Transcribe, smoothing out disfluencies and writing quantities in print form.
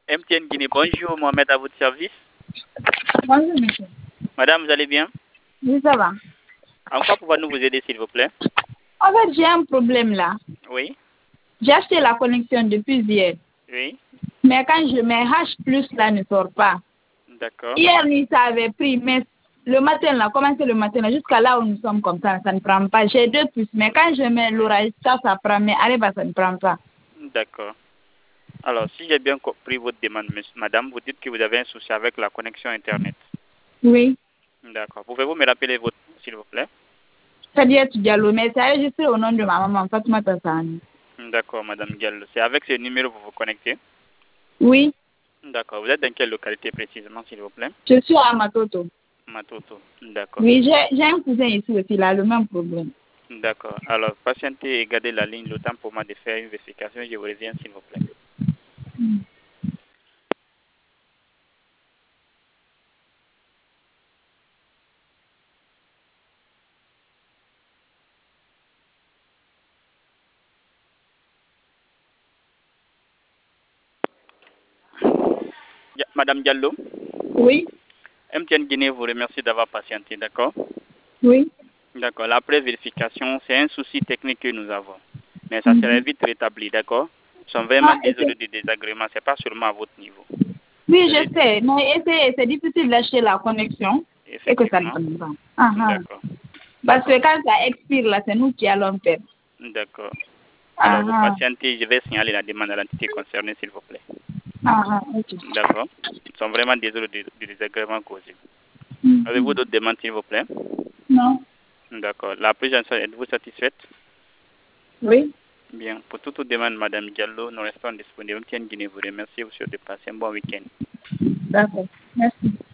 MTN Guinée, bonjour, Mohamed à votre service. Bonjour, monsieur. Madame, vous allez bien? Oui, ça va. En quoi pouvons-nous vous aider, s'il vous plaît? En fait, j'ai un problème là. Oui, J'ai acheté la connexion depuis hier. oui, Mais quand je mets H+, là ne sort pas. d'accord, Hier nuit, ça avait pris, mais le matin là, commencé le matin là, jusqu'à là où nous sommes comme ça ne prend pas. J'ai 2 puces, mais quand je mets l'orage, ça prend, mais Areba, ça ne prend pas. d'accord. Alors, si j'ai bien compris votre demande, madame, vous dites que vous avez un souci avec la connexion Internet. Oui. D'accord. Pouvez-vous me rappeler votre nom, s'il vous plaît? C'est-à-dire, tu Diallo, mais c'est enregistré au nom de ma maman, Fatouma Tassani. D'accord, madame Diallo. C'est avec ce numéro que vous vous connectez? Oui, D'accord. Vous êtes dans quelle localité précisément, s'il vous plaît? je suis à Matoto. Matoto. D'accord. Oui, j'ai un cousin ici aussi, il a le même problème. D'accord. Alors, patientez et gardez la ligne le temps pour moi de faire une vérification. Je vous reviens, s'il vous plaît. Madame Diallo, Oui, MTN Guinée vous remercie d'avoir patienté, d'accord? oui. D'accord. Après vérification, c'est un souci technique que nous avons. Mais ça serait Mhm. vite rétabli, d'accord? Nous sommes vraiment Ah, désolés du désagrément. Ce n'est pas seulement à votre niveau. oui, Vous je êtes- sais, mais c'est difficile d'acheter la connexion et que ça ne Effectivement. prenne pas. Ah, ah. D'accord. Parce D'accord. que quand ça expire, là, c'est nous qui allons perdre. D'accord. Ah, Alors, vous ah, patientez, je vais signaler la demande à l'entité concernée, s'il vous plaît. ah, ah, ok. D'accord. Nous sommes vraiment désolés du désagrément causé. Avez-vous Mhm. d'autres demandes, s'il vous plaît? Non, D'accord. La prise en charge, êtes-vous satisfaite? oui, Bien. Pour toute demande, Madame Diallo, nous restons disponibles. MTN Guinée vous remercie. Vous souhaite de passer un bon week-end. d'accord. Merci.